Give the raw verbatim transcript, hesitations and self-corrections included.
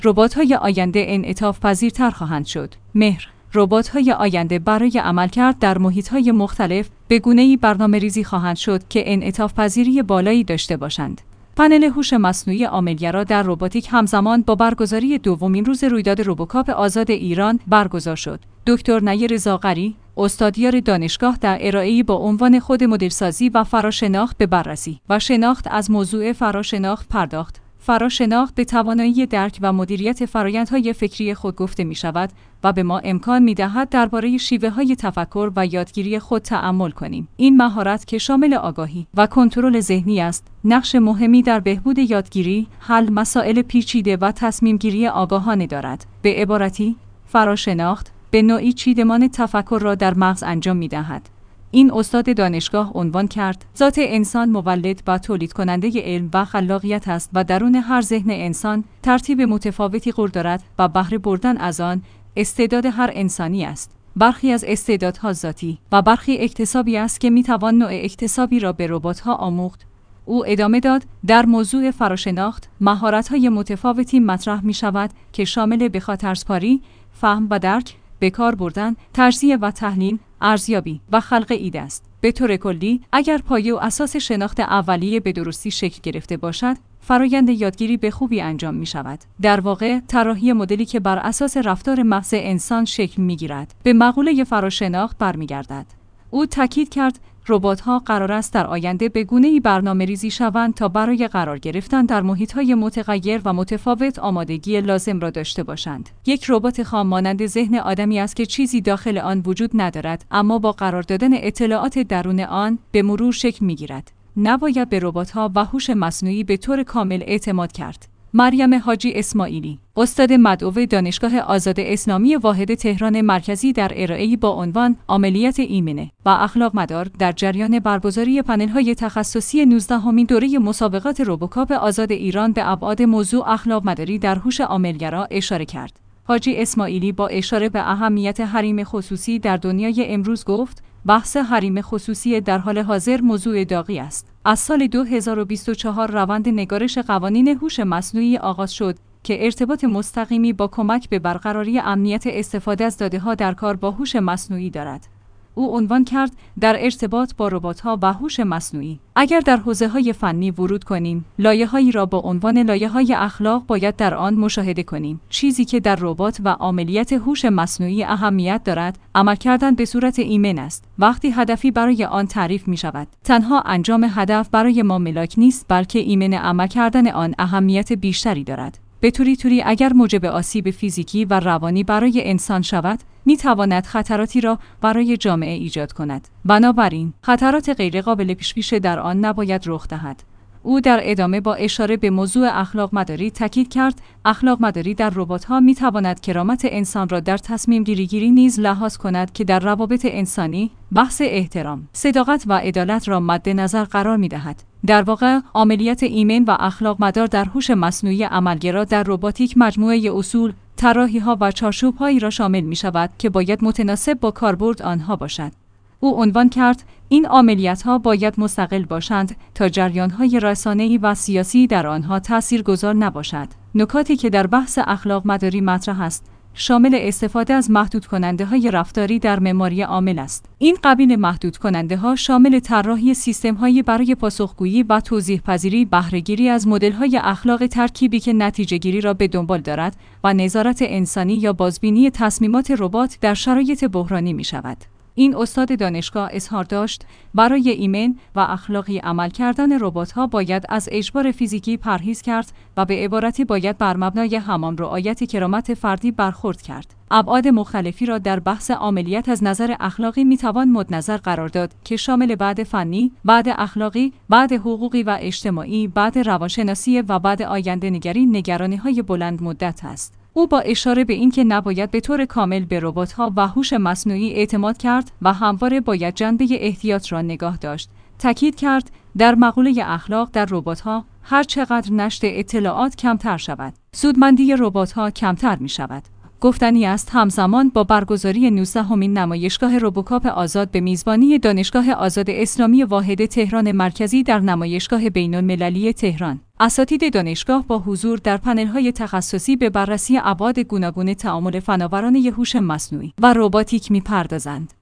ربات‌های آینده انعطاف پذیرتر خواهند شد. مهر: ربات‌های آینده برای عملکرد در محیط‌های مختلف به گونه‌ای برنامه‌ریزی خواهند شد که انعطاف پذیری بالایی داشته باشند. پنل هوش مصنوعی عاملگرا در روباتیک همزمان با برگزاری دومین روز رویداد روبوکاپ آزاد ایران برگزار شد. دکتر نیر زاغری، استادیار دانشگاه، در ارائه‌ای با عنوان خود مدلسازی و فراشناخت به بررسی و شناخت از موضوع فراشناخت پرداخت. فراشناخت به توانایی درک و مدیریت فرآیندهای فکری خود گفته می شود و به ما امکان می دهد درباره شیوه‌های تفکر و یادگیری خود تأمل کنیم. این مهارت که شامل آگاهی و کنترل ذهنی است، نقش مهمی در بهبود یادگیری، حل مسائل پیچیده و تصمیم‌گیری آگاهانه دارد. به عبارتی، فراشناخت به نوعی چیدمان تفکر را در مغز انجام می دهد. این استاد دانشگاه عنوان کرد: ذات انسان مولد و تولید کننده علم و خلاقیت است و درون هر ذهن انسان ترتیب متفاوتی قرار دارد و بهره بردن از آن استعداد هر انسانی است. برخی از استعدادها ذاتی و برخی اکتسابی است که می توان نوع اکتسابی را به ربات‌ها آموخت. او ادامه داد: در موضوع فراشناخت مهارت‌های متفاوتی مطرح می شود که شامل بخاطرسپاری، فهم و درک، به کار بردن، تجزیه و تحلیل، ارزیابی و خلق ایده است. به طور کلی، اگر پایه و اساس شناخت اولیه به درستی شکل گرفته باشد، فرایند یادگیری به خوبی انجام می شود. در واقع، طراحی مدلی که بر اساس رفتار مغز انسان شکل می گیرد، به مقوله فراشناخت برمیگردد. او تاکید کرد: ربات‌ها قرار است در آینده به گونه‌ای برنامه‌ریزی شوند تا برای قرار گرفتن در محیط‌های متغیر و متفاوت آمادگی لازم را داشته باشند. یک ربات خام مانند ذهن آدمی است که چیزی داخل آن وجود ندارد، اما با قرار دادن اطلاعات درون آن به مرور شکل می‌گیرد. نباید به ربات‌ها و هوش مصنوعی به طور کامل اعتماد کرد. مریم حاجی اسماعیلی، استاد مدعو دانشگاه آزاد اسلامی واحد تهران مرکزی، در ارائه‌ای با عنوان عملیات ایمنه و اخلاق مدار در جریان برگزاری پنل‌های تخصصی نوزدهمین دوره مسابقات روبوکاپ آزاد ایران به ابعاد موضوع اخلاق مداری در هوش عاملگرا اشاره کرد. حاجی اسماعیلی با اشاره به اهمیت حریم خصوصی در دنیای امروز گفت: بحث حریم خصوصی در حال حاضر موضوع داغی است. از سال دو هزار و بیست و چهار روند نگارش قوانین هوش مصنوعی آغاز شد که ارتباط مستقیمی با کمک به برقراری امنیت استفاده از داده‌ها در کار با هوش مصنوعی دارد. او عنوان کرد: در ارتباط با ربات‌ها و هوش مصنوعی، اگر در حوزه‌های فنی ورود کنیم، لایه‌هایی را با عنوان لایه‌های اخلاق باید در آن مشاهده کنیم. چیزی که در ربات و عملیات هوش مصنوعی اهمیت دارد، عمل کردن به صورت ایمن است. وقتی هدفی برای آن تعریف می‌شود، تنها انجام هدف برای ما ملاک نیست، بلکه ایمن عمل کردن آن اهمیت بیشتری دارد. به طوری طوری اگر موجب آسیب فیزیکی و روانی برای انسان شود، می تواند خطراتی را برای جامعه ایجاد کند. بنابراین، خطرات غیرقابل پیش‌بینی در آن نباید رخ دهد. او در ادامه با اشاره به موضوع اخلاق مداری تاکید کرد: اخلاق مداری در ربات‌ها می تواند کرامت انسان را در تصمیم گیری نیز لحاظ کند که در روابط انسانی بحث احترام، صداقت و عدالت را مد نظر قرار می دهد. در واقع، عملیات ایمن و اخلاق مدار در هوش مصنوعی عملگرا در رباتیک مجموعه اصول، طراحی‌ها و چارچوب‌هایی را شامل می‌شود که باید متناسب با کاربرد آنها باشد. او عنوان کرد: این عملیات‌ها باید مستقل باشند تا جریان‌های رسانه‌ای و سیاسی در آنها تاثیرگذار نباشد. نکاتی که در بحث اخلاق مداری مطرح است، شامل استفاده از محدود کننده های رفتاری در معماری عامل است. این قبیل محدود کننده ها شامل طراحی سیستم هایی برای پاسخگویی و توضیح پذیری، بهره‌گیری از مدل های اخلاق ترکیبی که نتیجه گیری را به دنبال دارد و نظارت انسانی یا بازبینی تصمیمات ربات در شرایط بحرانی می شود. این استاد دانشگاه اظهار داشت: برای ایمن و اخلاقی عمل کردن ربات‌ها باید از اجبار فیزیکی پرهیز کرد و به عبارتی باید بر مبنای همان رعایت کرامت فردی برخورد کرد. ابعاد مختلفی را در بحث عملیات از نظر اخلاقی میتوان مد نظر قرار داد که شامل بعد فنی، بعد اخلاقی، بعد حقوقی و اجتماعی، بعد روانشناسی و بعد آینده نگری، نگرانی‌های بلند مدت است. او با اشاره به اینکه نباید به طور کامل به ربات‌ها و هوش مصنوعی اعتماد کرد و همواره باید جنبه احتیاط را نگاه داشت، تاکید کرد: در مقوله اخلاق در ربات‌ها هر چقدر نشت اطلاعات کمتر شود، سودمندی ربات‌ها کمتر می‌شود. گفتنی است همزمان با برگزاری نوزدهمین نمایشگاه روبوکاپ آزاد به میزبانی دانشگاه آزاد اسلامی واحد تهران مرکزی در نمایشگاه بین‌المللی تهران، اساتید دانشگاه با حضور در پنل‌های تخصصی به بررسی ابعاد گوناگون تعامل فناوران هوش مصنوعی و رباتیک می‌پردازند.